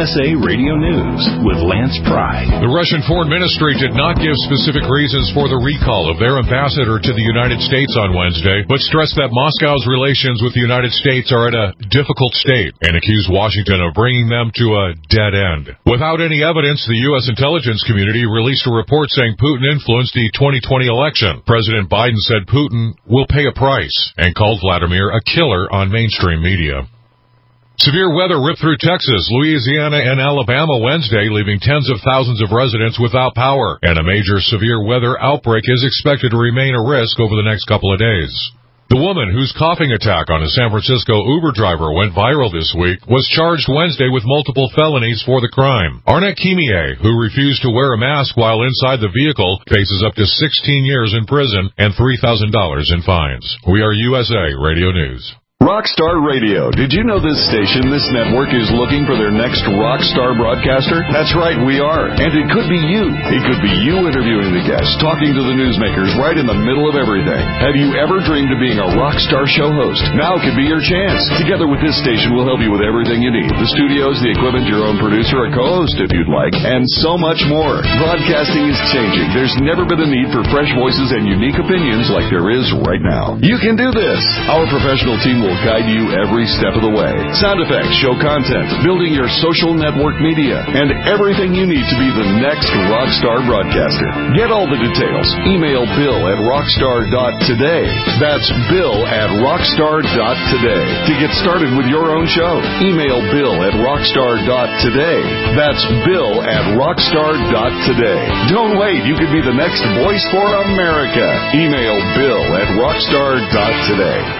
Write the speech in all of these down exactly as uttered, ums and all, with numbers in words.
S A Radio News with Lance Pry. The Russian Foreign Ministry did not give specific reasons for the recall of their ambassador to the United States on Wednesday, but stressed that Moscow's relations with the United States are at a difficult state and accused Washington of bringing them to a dead end. Without any evidence, the U S intelligence community released a report saying Putin influenced the twenty twenty election. President Biden said Putin will pay a price and called Vladimir a killer on mainstream media. Severe weather ripped through Texas, Louisiana, and Alabama Wednesday, leaving tens of thousands of residents without power, and a major severe weather outbreak is expected to remain a risk over the next couple of days. The woman whose coughing attack on a San Francisco Uber driver went viral this week was charged Wednesday with multiple felonies for the crime. Arnett Kimie, who refused to wear a mask while inside the vehicle, faces up to sixteen years in prison and three thousand dollars in fines. We are U S A Radio News. Rockstar Radio. Did you know this station, this network, is looking for their next rockstar broadcaster? That's right, we are. And it could be you. It could be you interviewing the guests, talking to the newsmakers right in the middle of everything. Have you ever dreamed of being a rockstar show host? Now could be your chance. Together with this station, we'll help you with everything you need. The studios, the equipment, your own producer, a co-host if you'd like, and so much more. Broadcasting is changing. There's never been a need for fresh voices and unique opinions like there is right now. You can do this. Our professional team will guide you every step of the way. Sound effects, show content, building your social network media, and everything you need to be the next rockstar broadcaster. Get all the details. Email Bill at rockstar dot today. That's Bill at rockstar dot today. To get started with your own show, email Bill at rockstar dot today. That's Bill at rockstar dot today. Don't wait. You could be the next voice for America. Email Bill at rockstar dot today.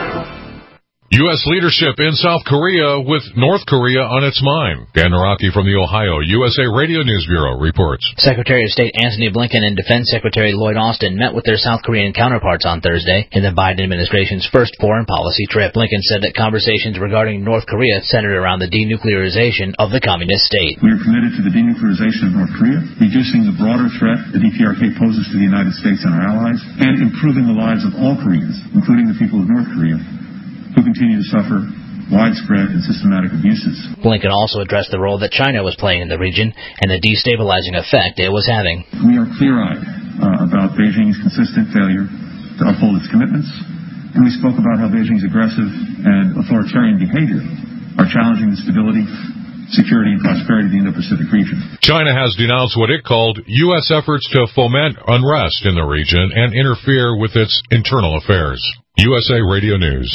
U S leadership in South Korea with North Korea on its mind. Dan Naraki from the Ohio U S A Radio News Bureau reports. Secretary of State Antony Blinken and Defense Secretary Lloyd Austin met with their South Korean counterparts on Thursday in the Biden administration's first foreign policy trip. Blinken said that conversations regarding North Korea centered around the denuclearization of the communist state. We are committed to the denuclearization of North Korea, reducing the broader threat the D P R K poses to the United States and our allies, and improving the lives of all Koreans, including the people of North Korea, who continue to suffer widespread and systematic abuses. Blinken also addressed the role that China was playing in the region and the destabilizing effect it was having. We are clear-eyed uh, about Beijing's consistent failure to uphold its commitments, and we spoke about how Beijing's aggressive and authoritarian behavior are challenging the stability, security, and prosperity of the Indo-Pacific region. China has denounced what it called U S efforts to foment unrest in the region and interfere with its internal affairs. U S A Radio News.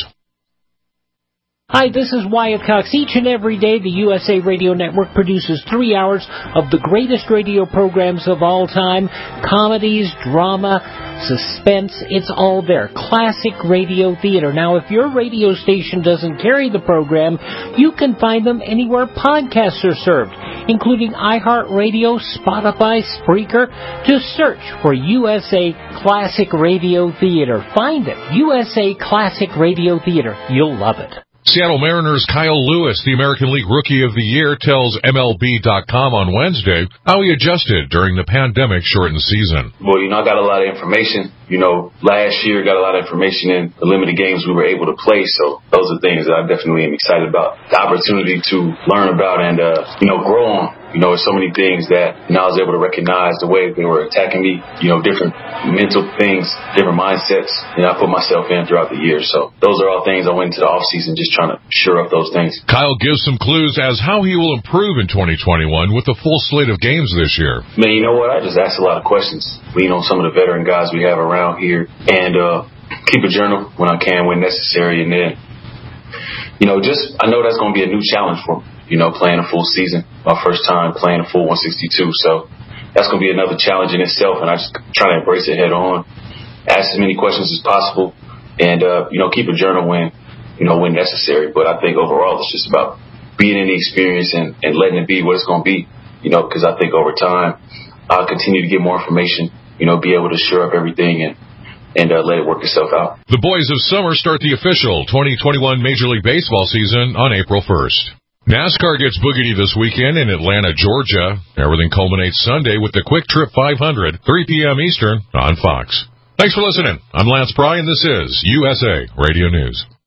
Hi, this is Wyatt Cox. Each and every day, the U S A Radio Network produces three hours of the greatest radio programs of all time. Comedies, drama, suspense, it's all there. Classic radio theater. Now, if your radio station doesn't carry the program, you can find them anywhere podcasts are served, including iHeartRadio, Spotify, Spreaker. Just search for U S A Classic Radio Theater. Find it. U S A Classic Radio Theater. You'll love it. Seattle Mariners' Kyle Lewis, the American League Rookie of the Year, tells M L B dot com on Wednesday how he adjusted during the pandemic-shortened season. Well, you know, I got a lot of information. You know, last year got a lot of information in the limited games we were able to play, so those are things that I definitely am excited about. The opportunity to learn about and, uh, you know, grow on. You know, there's so many things that, you know, I was able to recognize the way they were attacking me, you know, different mental things, different mindsets, and I put myself in throughout the year. So those are all things I went into the offseason just trying to shore up those things. Kyle gives some clues as how he will improve in twenty twenty-one with a full slate of games this year. Man, you know what? I just ask a lot of questions. Lean on some of the veteran guys we have around here and uh, keep a journal when I can, when necessary. And then, you know, just I know that's going to be a new challenge for me. You know, playing a full season, my first time playing a full one sixty-two. So that's going to be another challenge in itself, and I just try to embrace it head on, ask as many questions as possible, and, uh, you know, keep a journal when, you know, when necessary. But I think overall it's just about being in the experience and, and letting it be what it's going to be, you know, because I think over time I'll continue to get more information, you know, be able to shore up everything and, and uh, let it work itself out. The Boys of Summer start the official twenty twenty-one Major League Baseball season on April first. NASCAR gets boogity this weekend in Atlanta, Georgia. Everything culminates Sunday with the Quick Trip five hundred, three p.m. Eastern on Fox. Thanks for listening. I'm Lance Pry, and this is U S A Radio News.